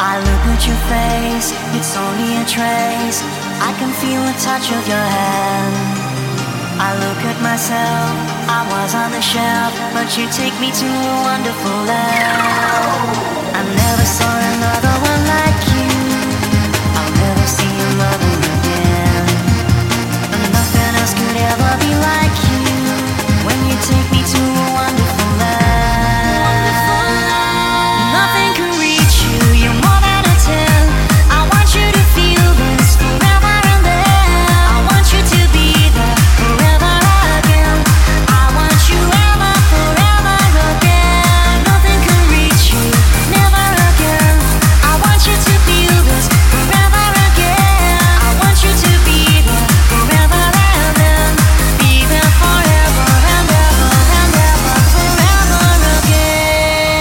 I look at your face, it's only a trace. I can feel the touch of your hand. I look at myself, I was on the shelf, but you take me to a wonderful land. I never saw another one like you. I'll never see another again. And nothing else could ever be like you. When you take me to a wonderful land. Nothing can reach you, you're more than a 10. I want you to feel this forever and then. I want you to be there forever again. I want you ever, forever again. Nothing can reach you, never again. I want you to feel this forever again. I want you to be there forever and then. Be there forever and ever and ever, forever again.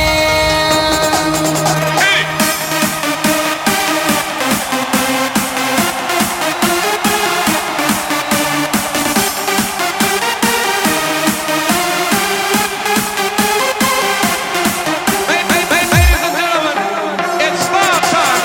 Ladies and gentlemen, it's star time.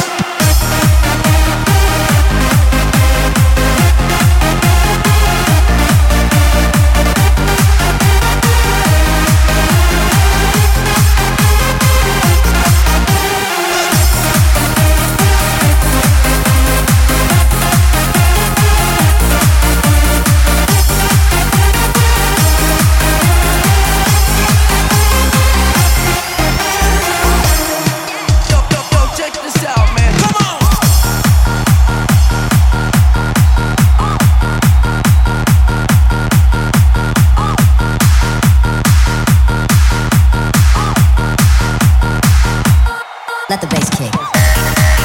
Yo, check this out, man. Come on. Let the bass kick.